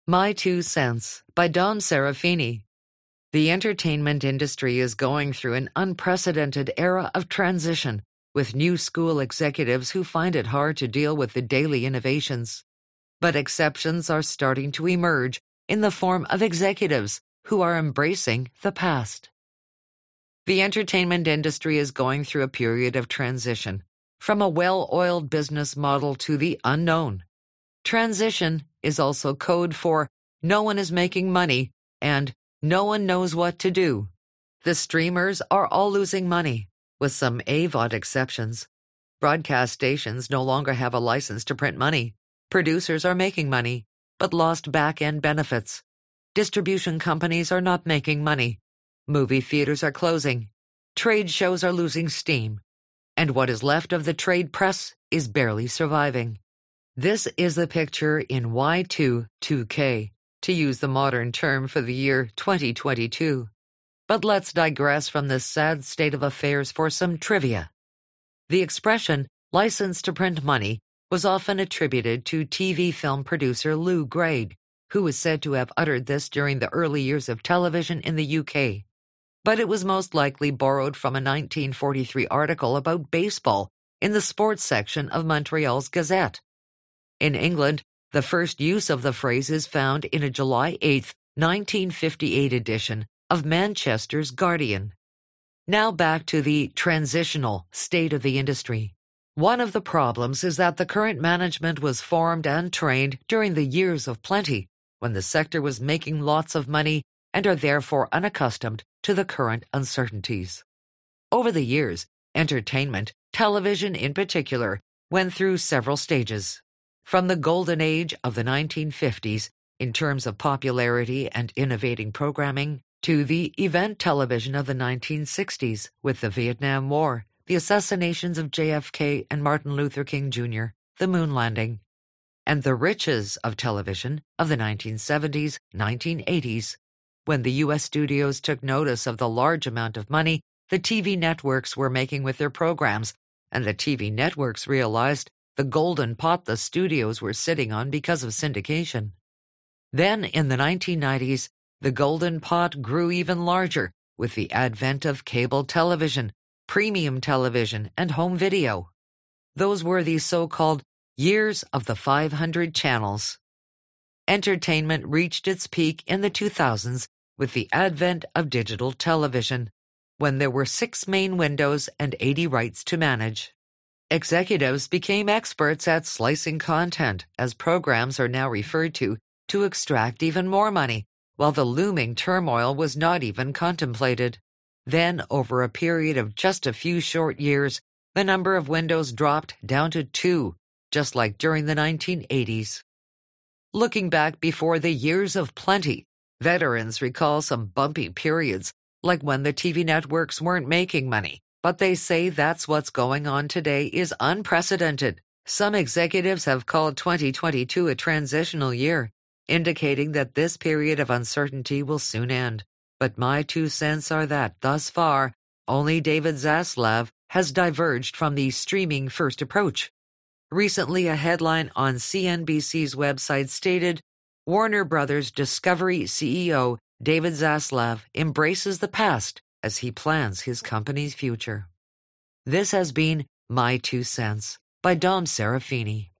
My Two Cents by Dom Serafini. The entertainment industry is going through an unprecedented era of transition, with new school executives who find it hard to deal with the daily innovations. But exceptions are starting to emerge in the form of executives who are embracing the past. The entertainment industry is going through a period of transition, from a well-oiled business model to the unknown. Transition is also code for no one is making money and no one knows what to do. The streamers are all losing money, with some AVOD exceptions. Broadcast stations no longer have a license to print money. Producers are making money, but lost back-end benefits. Distribution companies are not making money. Movie theaters are closing. Trade shows are losing steam. And what is left of the trade press is barely surviving. This is the picture in Y2K, to use the modern term for the year 2022. But let's digress from this sad state of affairs for some trivia. The expression, license to print money, was often attributed to TV film producer Lew Grade, who is said to have uttered this during the early years of television in the UK. But it was most likely borrowed from a 1943 article about baseball in the sports section of Montreal's Gazette. In England, the first use of the phrase is found in a July 8, 1958 edition of Manchester's Guardian. Now back to the transitional state of the industry. One of the problems is that the current management was formed and trained during the years of plenty, when the sector was making lots of money and are therefore unaccustomed to the current uncertainties. Over the years, entertainment, television in particular, went through several stages. From the golden age of the 1950s, in terms of popularity and innovating programming, to the event television of the 1960s with the Vietnam War, the assassinations of JFK and Martin Luther King Jr., the moon landing, and the riches of television of the 1970s, 1980s, when the U.S. studios took notice of the large amount of money the TV networks were making with their programs, and the TV networks realized the golden pot the studios were sitting on because of syndication. Then, in the 1990s, the golden pot grew even larger with the advent of cable television, premium television, and home video. Those were the so-called years of the 500 channels. Entertainment reached its peak in the 2000s with the advent of digital television, when there were 6 main windows and 80 rights to manage. Executives became experts at slicing content, as programs are now referred to extract even more money, while the looming turmoil was not even contemplated. Then, over a period of just a few short years, the number of windows dropped down to 2, just like during the 1980s. Looking back before the years of plenty, veterans recall some bumpy periods, like when the TV networks weren't making money. But they say that's what's going on today is unprecedented. Some executives have called 2022 a transitional year, indicating that this period of uncertainty will soon end. But my 2 cents are that, thus far, only David Zaslav has diverged from the streaming-first approach. Recently, a headline on CNBC's website stated, Warner Brothers Discovery CEO David Zaslav embraces the past as he plans his company's future. This has been My 2 Cents by Dom Serafini.